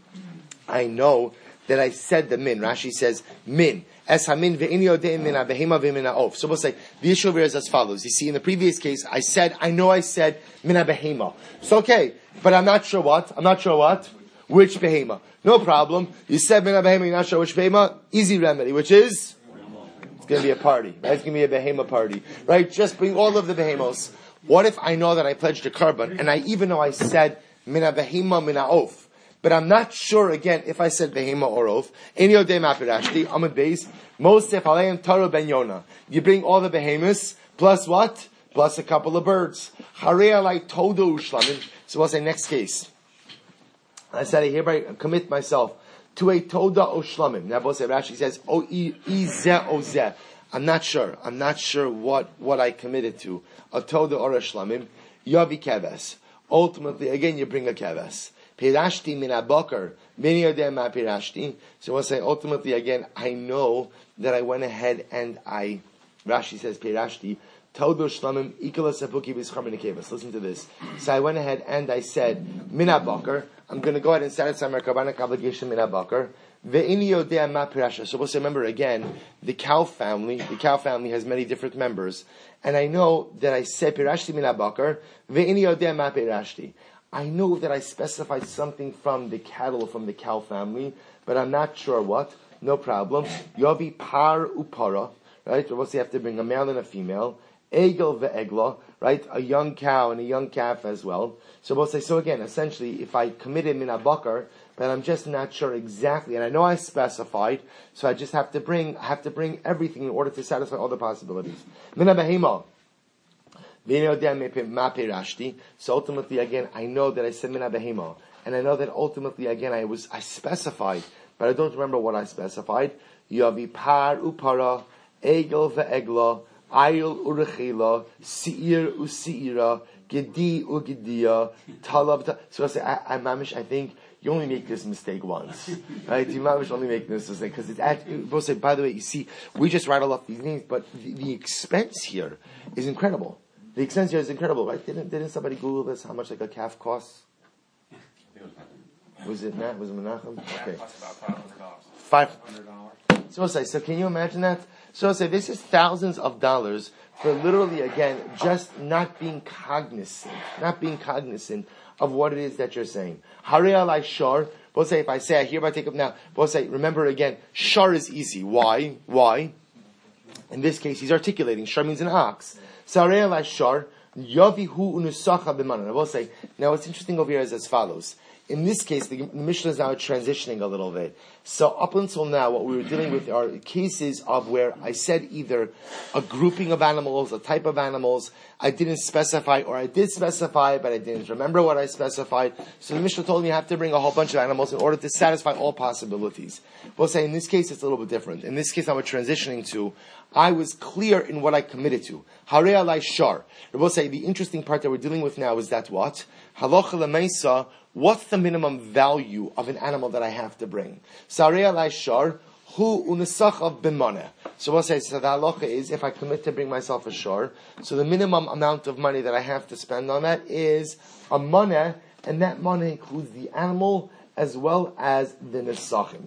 I know that I said the min. Rashi says min. Es hamin ve'ini yodeh min behema ve'min ha'of. So we'll say, the issue here is as follows. You see, in the previous case, I said, I know I said min behema. So okay, but I'm not sure what. I'm not sure what. Which behema? No problem. You said min behema, you're not sure which behema. Easy remedy, which is? It's going to be a party. Right? It's going to be a behema party. Right? Just bring all of the behemos. What if I know that I pledged a karban, and I even know I said min behema min ha'of? But I'm not sure, again, if I said behema or oaf. Ein yodeh ma pirashti, Amud Beis, Mosef aleim taro ben Yonah. You bring all the behemoths, plus what? Plus a couple of birds. Harei alai todo ushlamim. So we'll say next case. I said, I hereby commit myself to a toda o shlamim. Now, both Rashi says, o izeh o zeh. I'm not sure. I'm not sure what, what I committed to. A toda or a shlamim. Yavi keves. Ultimately, again, you bring a keves. Pirashti min abokar. Many of them are pirashti. So we'll say, ultimately, again, I know that I went ahead and I, Rashi says, pirashti. Toda shlamim ikala sapuki b'schar min keves. Listen to this. So I went ahead and I said, min abokar. I'm going to go ahead and satisfy my karbanik obligation min abakar. Ve'ini yodea ma pirasha. So we'll say, remember again, the cow family, the cow family has many different members. And I know that I said pirashti min abakar. Ve'ini yodea ma pirashti. I know that I specified something from the cattle, from the cow family, but I'm not sure what. No problem. Yovi par upara. Right? We'll say you have to bring a male and a female. Egel ve'egla. Right? A young cow and a young calf as well. So we'll say, so again, essentially, if I committed min abakar, but I'm just not sure exactly, and I know I specified, so I just have to bring, I have to bring everything in order to satisfy all the possibilities. Min abahima. So ultimately, again, I know that I said min abahima, and I know that ultimately, again, I was, I specified, but I don't remember what I specified. Yavi par upara, egel ve'egla, ayil urechila, seir useira, Gedi ugedia talab. So I say, I, I mamish. I think you only make this mistake once, right? You mamish only make this mistake because it's actually. Both say, by the way, you see, we just rattle off these names, but the, the expense here is incredible. The expense here is incredible, right? Didn't didn't somebody Google this? How much like a calf costs? Was it Matt? Was it Menachem? Okay, five hundred dollars. So I say, so can you imagine that? So I say, this is thousands of dollars. For literally, again, just not being cognizant, not being cognizant of what it is that you're saying. Hare alai shar. Both say, if I say, I hereby take up now. Both say, remember again, shar is easy. Why? Why? In this case, he's articulating. Shar means an ox. So hare alai shar. Yavihu unusacha b'manan. I will say, now what's interesting over here is as follows. In this case, the Mishnah is now transitioning a little bit. So up until now, what we were dealing with are cases of where I said either a grouping of animals, a type of animals, I didn't specify, or I did specify, but I didn't remember what I specified. So the Mishnah told me I have to bring a whole bunch of animals in order to satisfy all possibilities. We'll say in this case, it's a little bit different. In this case, I'm transitioning to, I was clear in what I committed to. Hare alai shar. We'll say the interesting part that we're dealing with now is that what? Halacha l'meisa. What's the minimum value of an animal that I have to bring? Sarei alai shar hu unesachav b'maneh. So we'll say, so the halacha is, if I commit to bring myself a shar, so the minimum amount of money that I have to spend on that is a maneh, and that maneh includes the animal as well as the nesachim.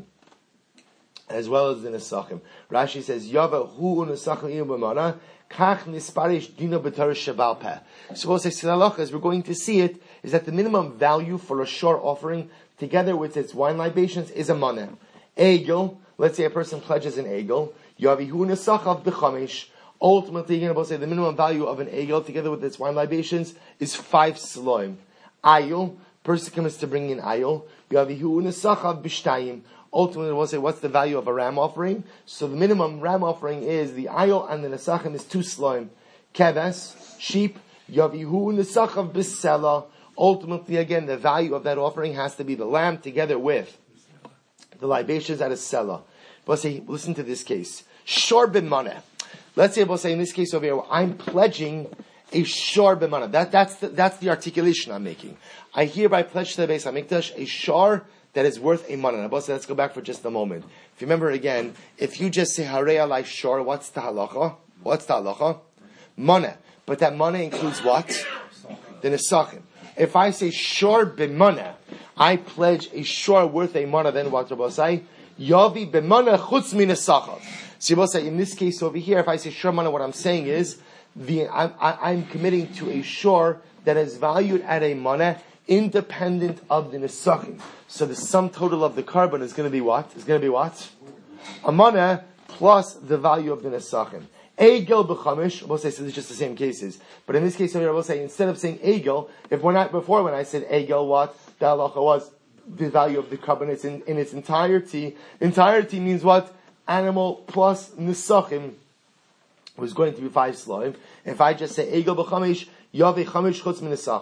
As well as the nesachim. Rashi says, Yava hu unesachim iyu b'maneh, kach nisparish dino b'tar sheval peh. So we'll say, so the halacha, as we're going to see it, is that the minimum value for a shor offering, together with its wine libations, is a maneh. Egel, let's say a person pledges an egel, yavihu nesachav b'chamesh. Ultimately, you're going to say the minimum value of an egel, together with its wine libations, is five sloim. Ayil, person commits to bring in ayil, yavihu nesachav b'shtayim. Ultimately, we'll say, what's the value of a ram offering? So the minimum ram offering is the ayil and the nesachim is two sloim. Keves, sheep, yavihu nesachav b'sela. Ultimately, again, the value of that offering has to be the lamb together with the libations at a selah. But say, listen to this case. Shor b'maneh. Let's say, we'll say in this case over here, I'm pledging a shor b'maneh. That, that's the, that's the articulation I'm making. I hereby pledge to the Beis HaMikdash a shor that is worth a maneh. Now, let's go back for just a moment. If you remember again, if you just say hare alai shor, what's the halacha? What's the halacha? Maneh. But that maneh includes what? The nesachim. If I say shor b'maneh, I pledge a shor worth a maneh, then what Rabbi say? Yavi b'maneh chutz min nesachav. So Rabbi say, in this case over here, if I say shor maneh, what I'm saying is, the I'm, I, I'm committing to a shor that is valued at a maneh, independent of the nesachim. So the sum total of the carbon is going to be what? Is going to be what? A maneh plus the value of the nesachim. Egel b'chamish, we'll say, so it's just the same cases. But in this case over here, we'll say, instead of saying egel, if when I, before when I said egel, what? The halacha was the value of the carbon it's in, in its entirety. Entirety means what? Animal plus nesachim was going to be five sloim. If I just say egel b'chamish, yave chamish chutz min nesachav.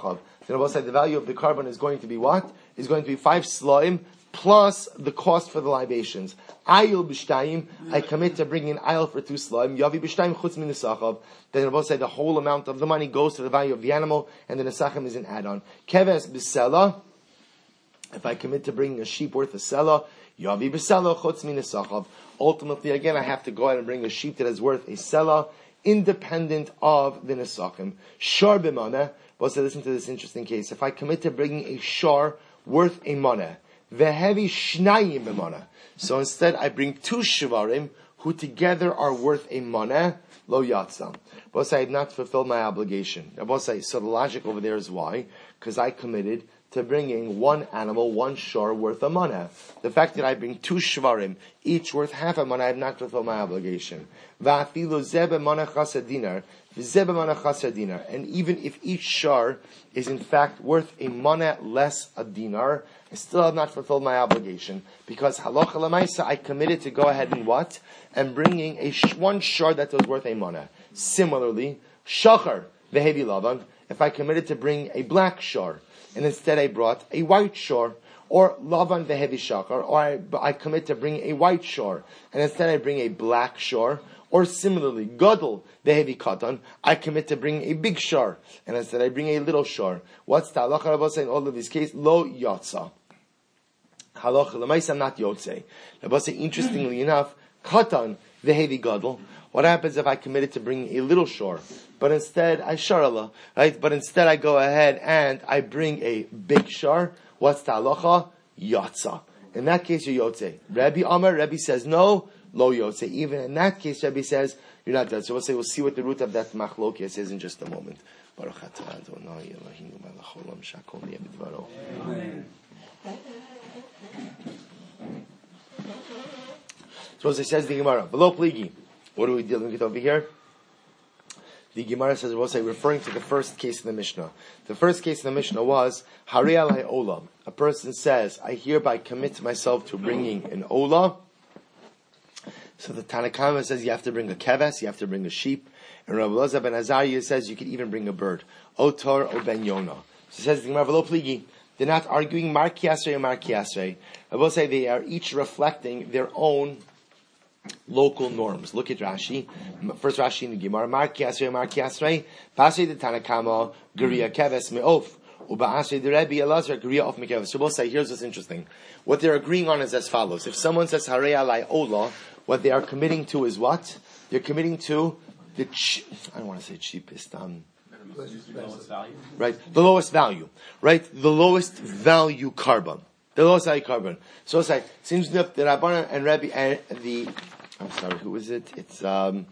then Rabbi say the value of the carbon is going to be what? Is going to be five slaim plus the cost for the libations. Ayil b'shtayim, I commit to bringing ayil for two slaim. Yavi b'shtayim chutz min nesachav. Then Rabbi say the whole amount of the money goes to the value of the animal, and the nesachim is an add-on. Keves b'sela, if I commit to bringing a sheep worth a sela, Yavi b'sela chutz min nesachav. Ultimately, again, I have to go out and bring a sheep that is worth a sela, independent of the nesachim. Shar b'maneh. But so listen to this interesting case. If I commit to bringing a shar worth a maneh, vehevi shnayim b'maneh. So instead, I bring two shvarim who together are worth a maneh, lo yatzam. But I have not fulfilled my obligation. Now, so the logic over there is why? Because I committed to bringing one animal, one shor worth a maneh. The fact that I bring two shvarim, each worth half a maneh, I have not fulfilled my obligation. Va'afilu zeh b'maneh chasar dinar, v'zeh b'maneh chasar dinar. And even if each shor is in fact worth a maneh less a dinar, I still have not fulfilled my obligation. Because halacha l'maisa, I committed to go ahead and what? And bringing a sh- one shor that was worth a maneh. Similarly, shachar v'hevi lavan, if I committed to bring a black shor, and instead I brought a white shor, or lavan vehevi shachar, or I, I commit to bring a white shor, and instead I bring a black shor, or similarly, gadol vehevi katan, I commit to bring a big shor, and instead I bring a little shor. What's the halacha Rabbi say in all of these cases? Lo yotza. Halacha l'maisa, I'm not yotze. Rabbi say, interestingly enough, katan vehevi gadol. What happens if I committed to bring a little shor, but instead I sharala, right? But instead I go ahead and I bring a big shor. What's the halacha? Yotza. In that case, you're yotze. Rabbi Amar, Rabbi says no, lo yotze. Even in that case, Rabbi says you're not done. So we'll say we'll see what the root of that machlokes is in just a moment. Baruch atah Adonai Eloheinu melech haolam shakol niyeh b'dvaro. So as it says the Gemara, below pligi. What are we dealing with over here? The Gemara says, we'll say, referring to the first case in the Mishnah. The first case in the Mishnah was, Hari alai ola. A person says, I hereby commit myself to bringing an ola. So the Tanakama says you have to bring a keves, you have to bring a sheep. And Rabbi Elazar ben Azariah says you can even bring a bird. Otor o ben Yonah. So it says the Gemara, v'lo pligi. They're not arguing mar kiasrei or mar kiasrei. I will say they are each reflecting their own local norms. Look at Rashi. First Rashi in the Gemara. Mar kiasrei, mar kiasrei. Pasei the Tanakama, Guriya keves me'of. Uba'asrei the Rebbe Elazar, Guriya of mekeves. So we'll say, here's what's interesting. What they're agreeing on is as follows. If someone says Harei alai ola, what they are committing to is what? They're committing to the, ch- I don't want to say cheapest, um, the lowest value. Right? The lowest value. Right? The lowest value carbon. The lowest value carbon. So it's like, seems that the Rabbanan and Rebbe and the, I'm sorry, who is it? It's, um,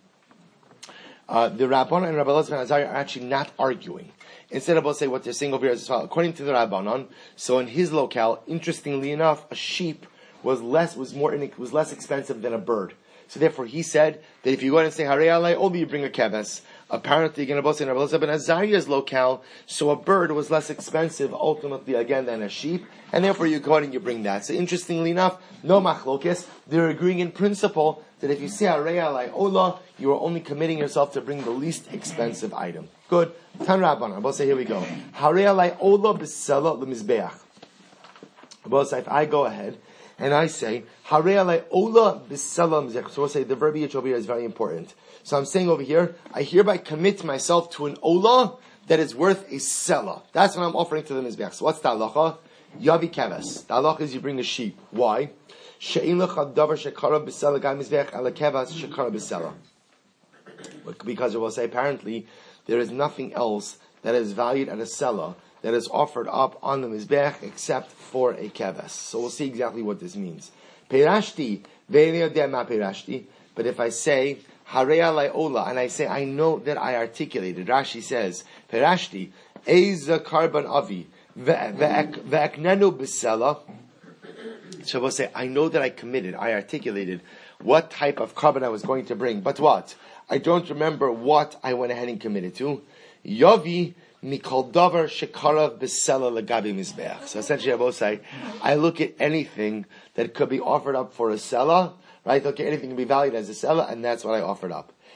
uh, the Rabbanan and Rabbi Elazar ben Azariah are actually not arguing. Instead of, we'll say what they're saying over here is as follows. According to the Rabbanan, so in his locale, interestingly enough, a sheep was less, was more, was less expensive than a bird. So therefore he said that if you go ahead and say, Harei alai ola, you bring a keves. Apparently, again, Rabbi Elazar ben Azariah's locale, so a bird was less expensive, ultimately, again, than a sheep, and therefore you go ahead and you bring that. So interestingly enough, no machlokes, they're agreeing in principle that if you say Harei alai ola, you are only committing yourself to bring the least expensive item. Good. Tan Rabbanan. Rabbi say, here we go. Harei alai ola b'sela l'mizbeach. Rabbi say, if I go ahead, and I say, Harei alai ola b'sela l'mizbeach. So we'll say, the verbiage over here is very important. So I'm saying over here, I hereby commit myself to an ola that is worth a sela. That's what I'm offering to the mizbeach. So what's the halacha? Yavi keves. The halacha is you bring a sheep. Why? She'in lecha davar shekara b'sela gai mizbeach ala keves shekara b'sela. Because it will say, apparently, there is nothing else that is valued at a sela that is offered up on the mizbeach except for a keves. So we'll see exactly what this means. Peirashti, ve'eni yodeh ma peirashti. But if I say, Harei alai ola, and I say, I know that I articulated. Rashi says, Perashti, Eza karban avi, ve'eknenu b'sela. So we'll say, I know that I committed, I articulated what type of carbon I was going to bring. But what? I don't remember what I went ahead and committed to. Yavi mikol davar shekarav b'sela legabi mizbeach. So essentially I will say, I look at anything that could be offered up for a sela. Right? Okay, anything can be valued as a sela, and that's what I offered up.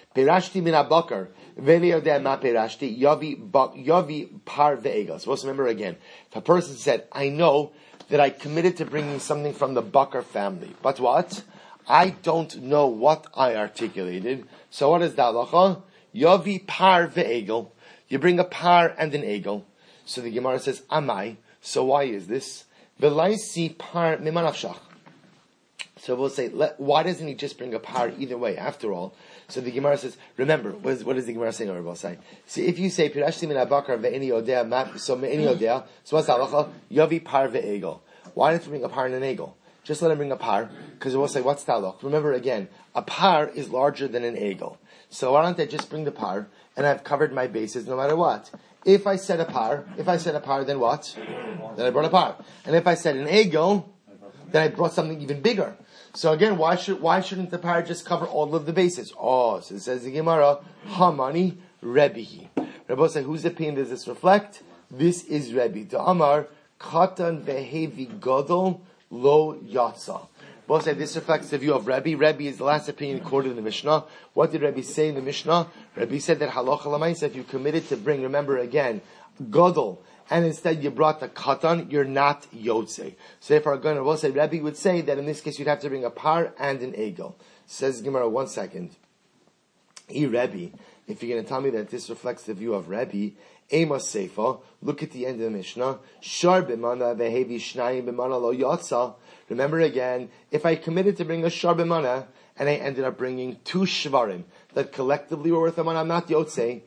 Perashti min abakar, veli yodea ma perashti, yavi yavi par ve'egel. So let's remember again. If a person said, I know that I committed to bringing something from the Bakar family, but what? I don't know what I articulated. So what is the halacha? Yavi par ve'egel. You bring a par and an egel. So the Gemara says, Amai. So why is this? Velaisi par mimanafshach. So we'll say, let, why doesn't he just bring a par either way? After all, so the Gemara says, remember, what is, what is the Gemara saying? Or will say, so if you say pirashti min abakar ve'eni odea, so me'eni odea, so what's the halacha? Yavi par ve'egel. Why don't you bring a par and an egel? Just let him bring a par, because it will say, what's the halacha? Remember again, a par is larger than an egel. So why don't I just bring the par, and I've covered my bases no matter what? If I said a par, if I said a par, then what? Then I brought a par. And if I said an egel, then I brought something even bigger. So again, why should why shouldn't the par just cover all of the bases? Oh, so it says the Gemara, Hamani Rebihi. Rabbi say, whose opinion does this reflect? This is Rebbe. The Amar Katan vehevi Gadol Lo Yatsa. Both say this reflects the view of Rebbe. Rebbe is the last opinion quoted in the Mishnah. What did Rebbe say in the Mishnah? Rebbe said that halacha l'maisa, if you committed to bring, remember again, Gadol, and instead you brought the katan, you're not yotze. So if our gunner will say, Rebbe would say that in this case you'd have to bring a par and an egel. Says Gemara, one second. E Rebbe, if you're going to tell me that this reflects the view of Rebbe, Amos Seifa, look at the end of the Mishnah. Shar b'mana vehevi shnayim b'mana lo yotza. Remember again, if I committed to bring a shar b'mana, and I ended up bringing two shvarim that collectively were worth a mana, I'm not yotze.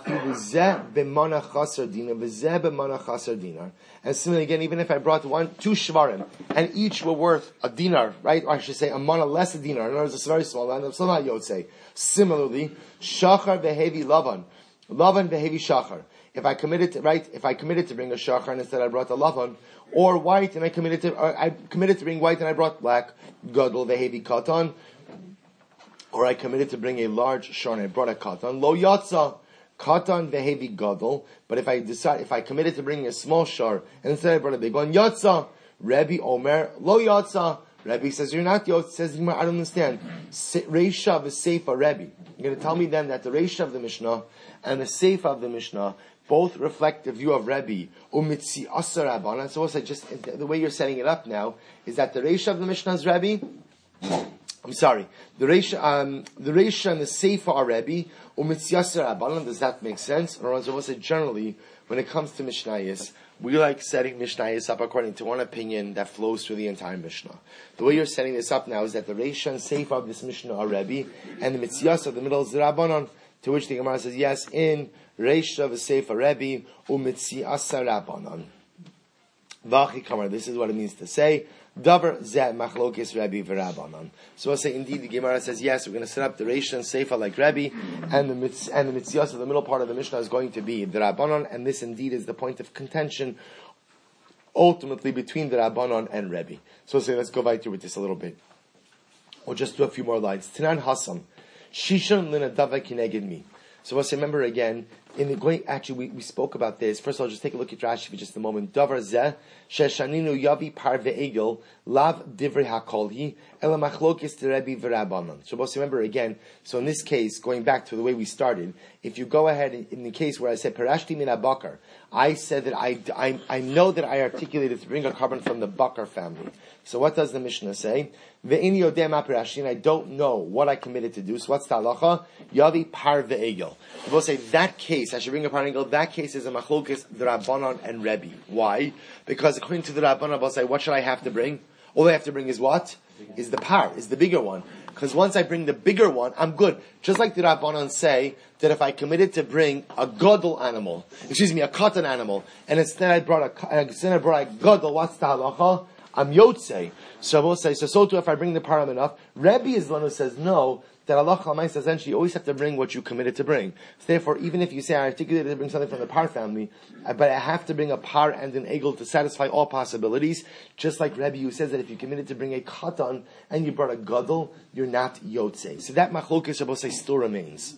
And similarly again, even if I brought one, two shvarim, and each were worth a dinar, right? Or I should say a mana less a dinar. In other words, it's very small, and I'm still not yotze. Similarly, shachar vehevi lavan, lavan vehevi shachar. If I committed to, right, if I committed to bring a shachar and instead I brought a lavan, or white and I committed to, or I committed to bring white and I brought black, gadol vehevi katan, or I committed to bring a large shar and I brought a katan, lo yatsa, katan vehevi gadol. But if I decide, if I committed to bringing a small shar and instead I brought a big one, yatsa, Rebbe Omer, lo yatsa. Rebbe says you're not yotze. Says I don't understand. Reisha v'seifa Rebbe. You're going to tell me then that the Reisha of the Mishnah and the Seifa of the Mishnah both reflect the view of Rebbe. Umitzi asar rabbanan. So also just the way you're setting it up now is that the Reisha of the Mishnah is Rebbe. I'm sorry. The Reisha, um, the Reisha and the Seifa are Rebbe. Umitzi asar rabbanan. Does that make sense? Or as I say, generally, when it comes to Mishnayos, we like setting Mishnayos up according to one opinion that flows through the entire Mishnah. The way you're setting this up now is that the Reisha and Seifa of this Mishnah are Rebbe, and the Mitzias of the middle is the Rabbanon, to which the Gemara says, yes, in Reisha v'Seifa Rebbe, u'Mitzias Rabbanon. V'achi kamar, this is what it means to say, Davar zeh machlokes Rebbe v'Rabbanon. So we'll say, indeed, the Gemara says, yes, we're going to set up the Reisha and Seifa like Rebbe, and the mitz, and the Mitzias of the middle part of the Mishnah is going to be the Rabbanon, and this indeed is the point of contention, ultimately between the Rabbanon and Rebbe. So we'll say, let's go right through with this a little bit. We'll just do a few more lines. Tanan Hassam, Shishan lina dava kineged mi. So we'll say, remember again, in the going, actually, we, we spoke about this. First of all, just take a look at Rashi for just a moment. Davar zeh, sheshaninu yavi par ve'egel, lav divrei hakolhi, ela machlokes terebi v'rabbanon. So we'll say, remember again, so in this case, going back to the way we started, if you go ahead, in, in the case where I said, parashti min bakar, I said that I, I, I know that I articulated to bring a carbon from the Bakar family. So what does the Mishnah say? Ve'ini yodeh ma parashti, and I don't know what I committed to do. So what's the halacha? Yavi par ve'egel. We'll say, that case, I should bring a par ve'egel, that case is a machlokes, the Rabbanon and Rebbe. Why? Because according to the Rabbanon, we'll say, what should I have to bring? All I have to bring is what? Is the par, is the bigger one. Because once I bring the bigger one, I'm good. Just like the Rabbanon say, that if I committed to bring a gadol animal, excuse me, a katan animal, and instead I brought a, instead I brought a gadol, what's the halacha? I'm yotze. So I will say, so so too if I bring the param enough, Rebbe is the one who says no, that Allah Chalamayis essentially you always have to bring what you committed to bring. So therefore, even if you say I articulated to bring something from the par family, but I have to bring a par and an egel to satisfy all possibilities, just like Rebbe who says that if you committed to bring a katan and you brought a gadol, you're not yotze. So that machlokes Rabbi say still remains.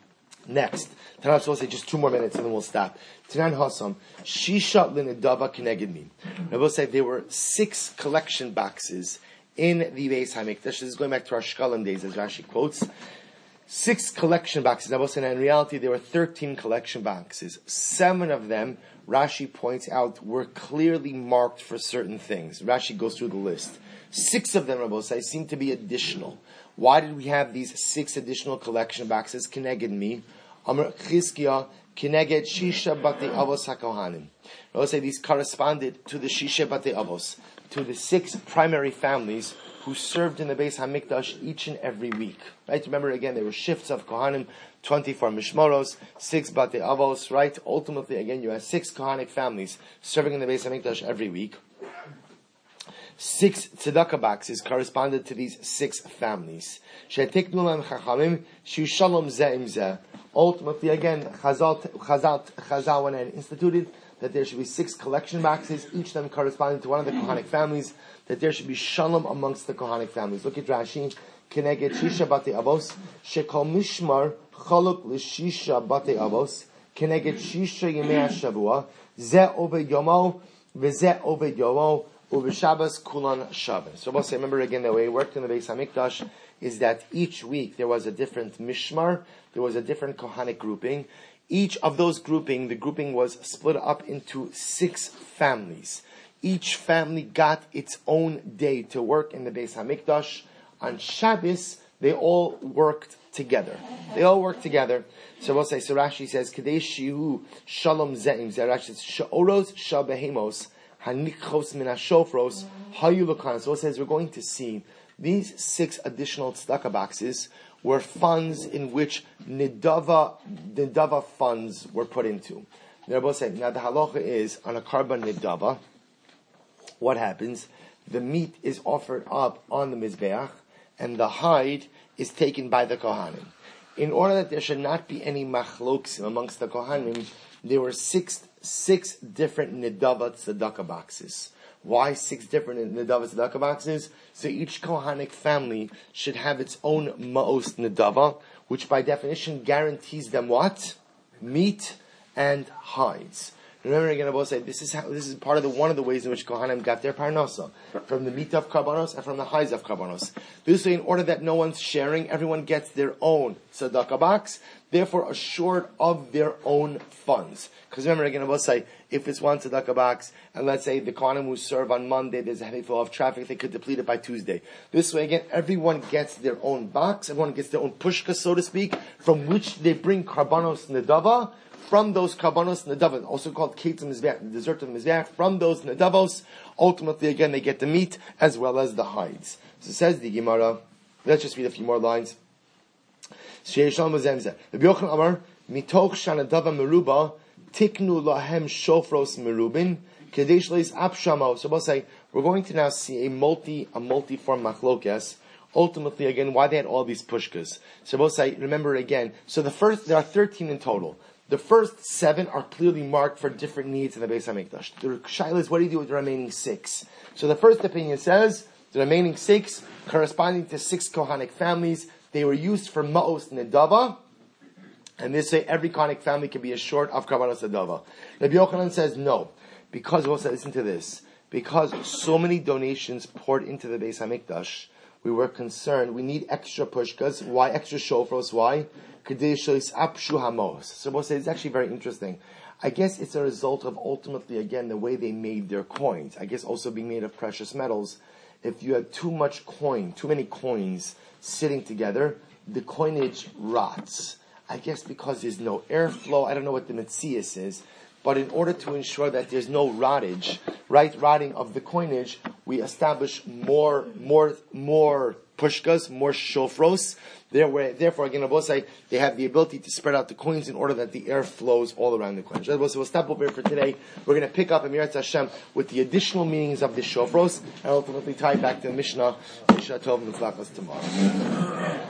Next, Tanan will say just two more minutes and then we'll stop. Tanan Hassam, Shisha Linadava Kineged Mi. Rabbi will say there were six collection boxes in the Beis HaMikdash. This is going back to our Shkalim days, as Rashi quotes. Six collection boxes. I will say, in reality, there were thirteen collection boxes. Seven of them, Rashi points out, were clearly marked for certain things. Rashi goes through the list. Six of them, I will say, seem to be additional. Why did we have these six additional collection boxes? Keneged me, Amr Chizkiah, Keneged Shisha Batei Avos HaKohanim. I will say these corresponded to the Shisha Batei Avos, to the six primary families who served in the Beis HaMikdash each and every week. Right? Remember again, there were shifts of Kohanim, twenty-four Mishmoros, six Batei Avos, right? Ultimately, again, you have six Kohanic families serving in the Beis HaMikdash every week. Six tzedakah boxes corresponded to these six families. Ultimately, again, Chazal, Chazal, Chazal went and instituted that there should be six collection boxes, each of them corresponding to one of the Kohanic families, that there should be shalom amongst the Kohanic families. Look at Rashi. Keneged Shisha Batei Avos, Shekol Mishmar Chaluk L'Shisha Batei Avos, Keneged Shisha Yemei HaShavua, Zeh Oved Yomo, V'Zeh Oved Yomo, U'B'Shabbos Kulan Shabbos. So we'll say, remember again, the way it worked in the Beis HaMikdash is that each week there was a different Mishmar, there was a different Kohanic grouping. Each of those grouping, the grouping was split up into six families. Each family got its own day to work in the Beis HaMikdash. On Shabbos, they all worked together. They all worked together. So we'll say, so Rashi says, Kadei Shihu Shalom Ze'im. Rashi says, Sha'oros Shabehemos, Hanichos Min HaShofros, Hayu Lukan. So it says, we're going to see these six additional tzedakah boxes were funds in which Nidava, Nidava funds were put into. They're both saying, now the halacha is, on a karban Nidava, what happens? The meat is offered up on the Mizbeach, and the hide is taken by the Kohanim. In order that there should not be any machloksim amongst the Kohanim, there were six, six different Nidava tzedakah boxes. Why six different Nidava tzedakah boxes? So each Kohanic family should have its own Ma'os Nidava, which by definition guarantees them what? Meat and hides. Remember again, I will say this is how this is part of the one of the ways in which Kohanim got their parnasa, from the meat of karbanos and from the hides of karbanos. This way, in order that no one's sharing, everyone gets their own tzedakah box, therefore assured of their own funds. Because remember again, I will say, if it's one tzedakah box, and let's say the Kohanim who serve on Monday, there's a heavy flow of traffic, they could deplete it by Tuesday. This way again, everyone gets their own box, everyone gets their own pushka, so to speak, from which they bring karbanos nedava. From those karbanos nedavos, also called ketzim mizbeach, the dessert of the mizbeach, from those nedavos, ultimately again they get the meat as well as the hides. So says the Gemara. Let's just read a few more lines. Rabbi Yochanan Amar, mitoch shanadava meruba, tiknu lahem shofros merubin, kadesh leis apshamo. So we'll say, we're going to now see a multi, a multi-form machlokes. Ultimately, again, why they had all these pushkas. So we'll say, remember again, so the first, there are thirteen in total. The first seven are clearly marked for different needs in the Beis HaMikdash. The shaila is, what do you do with the remaining six? So the first opinion says, the remaining six, corresponding to six Kohanic families, they were used for Ma'os Nedava, and they say every Kohanic family can be assured of Karbanos Nedava. Rabbi Yochanan says no, because, we'll say, listen to this, because so many donations poured into the Beis HaMikdash, we were concerned, we need extra pushkas. Why extra shofros? Why? So we'll say it's actually very interesting. I guess it's a result of ultimately, again, the way they made their coins. I guess also being made of precious metals. If you had too much coin, too many coins sitting together, the coinage rots. I guess because there's no airflow. I don't know what the metzias is. But in order to ensure that there's no rottage, right, rotting of the coinage, we establish more, more, more pushkas, more shofros. Therefore, again, I will say they have the ability to spread out the coins in order that the air flows all around the coins. So we'll stop over here for today. We're going to pick up Emirat Hashem with the additional meanings of the shofros and ultimately tie back to the Mishnah. Mishnah Tov and tomorrow.